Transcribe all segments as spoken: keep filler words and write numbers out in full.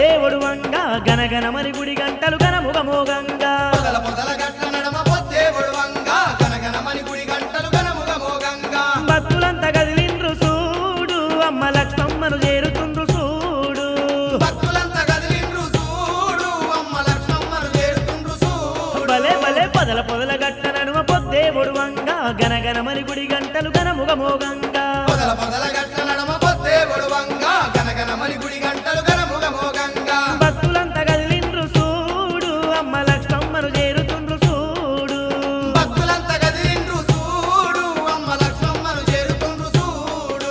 పొద్దేవుడు వంగా గనగనమని గుడి గంటలు గనముగ మోగంగా పొదల పొదల గట్ల నడమ పొద్దేవుడు వంగా గనగనమని గుడి గంటలు గనముగ మోగంగా భక్తులంతా కదిలిండ్రు చూడు అమ్మ లక్ష్మమ్మను చేరుతుండ్రు చూడు భక్తులంతా కదిలిండ్రు చూడు అమ్మ లక్ష్మమ్మను చేరుతుండ్రు చూడు భలే భలే పొదల పొదల గట్ల నడుమ పొద్దేవుడు వంగా గనగనమని గుడి గంటలు గనముగ మోగంగా పొదల పొదల గట్ల నడమ పొద్దేవుడు వంగా గనగనమని గుడి గంటలు గనముగ మోగంగా భక్తులంతా కదిలిండ్రు చూడు అమ్మ లక్ష్మమ్మను చేరుతుండ్రు చూడు భక్తులంతా కదిలిండ్రు చూడు అమ్మ లక్ష్మమ్మను చేరుతుండ్రు చూడు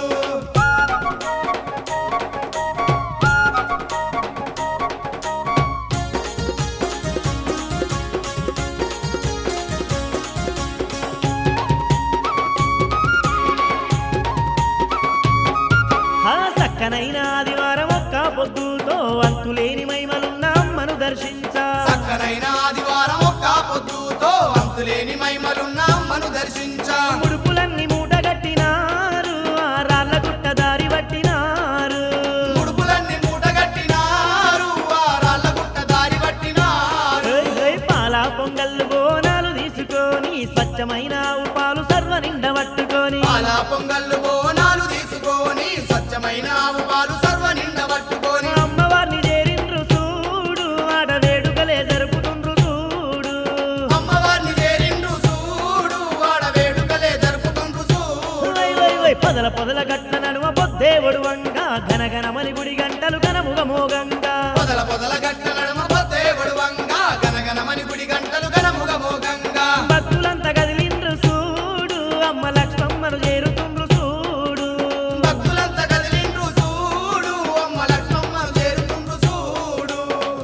ఆ సక్కనైన ఆదివారం ఒక్క పొద్దుతో అంతులేని మహిమలున్న అమ్మను దర్శించా చక్కనైన ఆదివారం ఒక్క పొద్దుతో అంతులేని మహిమలున్న అమ్మను దర్శించా ముడుపులన్నీ మూటగట్టినారు ఆ రాళ్ళ గుట్ట దారి పట్టినారు ముడుపులన్నీ మూటగట్టినారు ఆ రాళ్ళ గుట్ట దారి పట్టినారు ఓయ్ ఓయ్ పాల పొంగళ్ళు బోనాలు తీసుకొని స్వచ్ఛమైన ఆవు పాలు సర్వ నిండ పట్టుకొని పాల పొంగళ్ళు బోనాలు తీసుకొని స్వచ్ఛమైన ఆవు పాలు సర్వ నిండ పట్టుకొని అమ్మవారిని చేరిండ్రు చూడు ఆడ వేడుకలే జరుపుతుండ్రు చూడు అమ్మవారిని చేరిండ్రు చూడు వాడ వేడుకలే జరుపుతుండ్రు చూడు ఓయ్ ఓయ్ ఓయ్ పొదల పొదల గట్ల నడుమ పొద్దేవుడు వంగా ఘనఘనమని గుడి గంటలు గనముగ మోగంగా పొదల పొదల గట్ల నడమ పొద్దేవుడు వంగా గనగనమని గుడి గంటలు గనముగ మోగంగా భక్తులంతా కదిలిండ్రు చూడు అమ్మ లక్ష్మమ్మను చేరుతుండ్రు చూడు భక్తులంతా కదిలిండ్రు చూడు అమ్మ లక్ష్మమ్మను చేరుతుండ్రు చూడు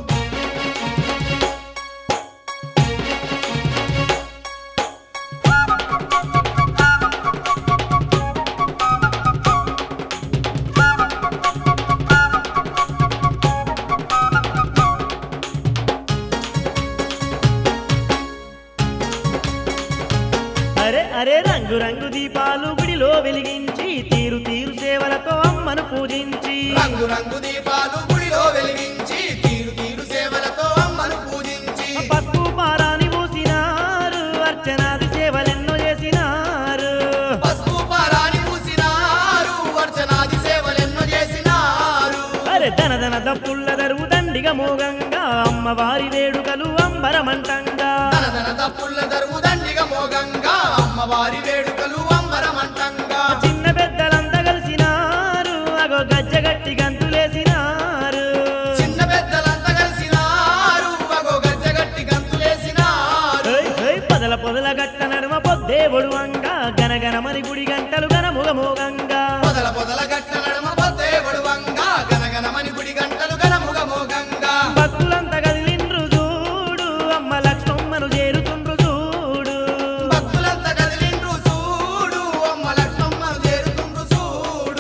అరే అరే రంగు రంగు దీపాలు గుడిలో వెలిగించి తీరు తీరు సేవలతో అమ్మను పూజించి రంగు రంగు దీపాలు గుడిలో వెలిగించి తీరు తీరు సేవలతో అమ్మను పూజించి పసుపు పారాని పూసినారు అర్చనాది సేవలెన్నో చేసినారు పసుపు పారాని పూసినారు అర్చనాది సేవలెన్నో చేసినారు అరే ధన ధన దప్పుల్ల దరువు దండిగా మోగంగా అమ్మవారి వేడుకలు అంబరమంటంగా ధనధన తప్పుల దరువు దండిగా మోగంగా అమ్మవారి వేడుకలు అంబరమంటంగా చిన్న పెద్దలంతా కలిసినారు అగో గజ్జగట్టి గంతులేసినారు చిన్న పెద్దలంతా కలిసినారు అగో గజ్జగట్టి గంతులేసినారు ఓయ్ ఓయ్ పొదల పొదల గట్ట నడుమ పొద్దేవుడు వంగా గనగనమని గుడి గంటలు గనముగ మోగంగా పొదల పొదల గట్ట నడమ పొద్దేవుడు వంగా గనగనమని గుడి గంటలు గనముగ మోగంగా భక్తులంతా కదిలిండ్రు చూడు అమ్మ లక్ష్మమ్మను చేరుతుండ్రు చూడు భక్తులంతా కదిలిండ్రు చూడు అమ్మ లక్ష్మమ్మను చేరుతుండ్రు చూడు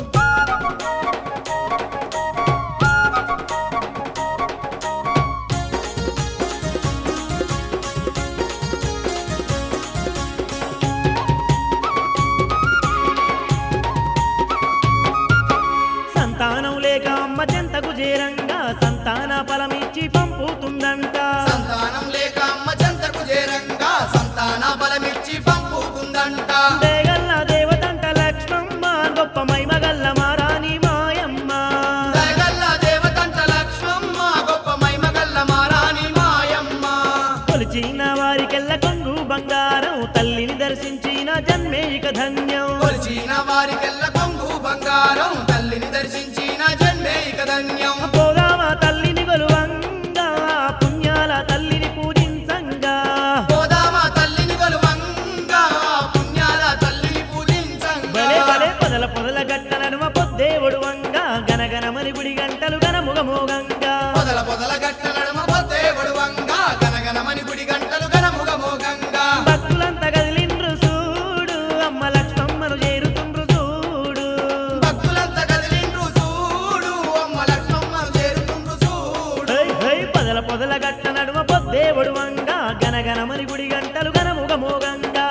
సంతానం లేక అమ్మ చెంతకు చేరంగా సంతాన ఫలమిచ్చి పంపుతుందంట సంతానం లేక అమ్మ చెంతకు చేరంగా సంతాన బలమిచ్చి పంపుతుందంట దేగల్ల దేవతంట లక్ష్మమ్మ గొప్ప మైమగల్ల మారాని మాయమ్మ దయగల్ల దేవతంట లక్ష్మమ్మ గొప్ప మైమగల్ల మారాని మాయమ్మ కొలిచిన వారికెల్ల కొంగు బంగారం తల్లిని దర్శించిన జన్మే ఇక ధన్యం కొలిచిన వారికెల్ల కొంగు బంగారం తల్లిని దర్శించిన జన్మే ఇక ధన్యం పోదామా తల్లిని కొలువంగా పుణ్యాల తల్లిని పూజించంగా పోదామా తల్లిని కొలువంగా పుణ్యాల తల్లిని పూజించంగా భలే భలే పొదల పొదల గట్ట నడుమ పొద్దేవుడు వంగా గనగనమని గుడి గంటలు గనముగ మోగంగా పొదల పొదల గట్ట నడమ పొద్దేవుడు వంగా గనగనమని గుడి గంటలు గనముగ మోగంగా భక్తులంతా కదిలిండ్రు చూడు అమ్మ లక్ష్మమ్మను చేరుతుండ్రు చూడు భక్తులంతా కదిలిండ్రు చూడు అమ్మ లక్ష్మమ్మను చేరుతుండ్రు చూడు హై హై పొదల పొదల గట్ట నడుమ పొద్దేవుడు వంగా గనగనమని గుడి గంటలు గనముగ మోగంగా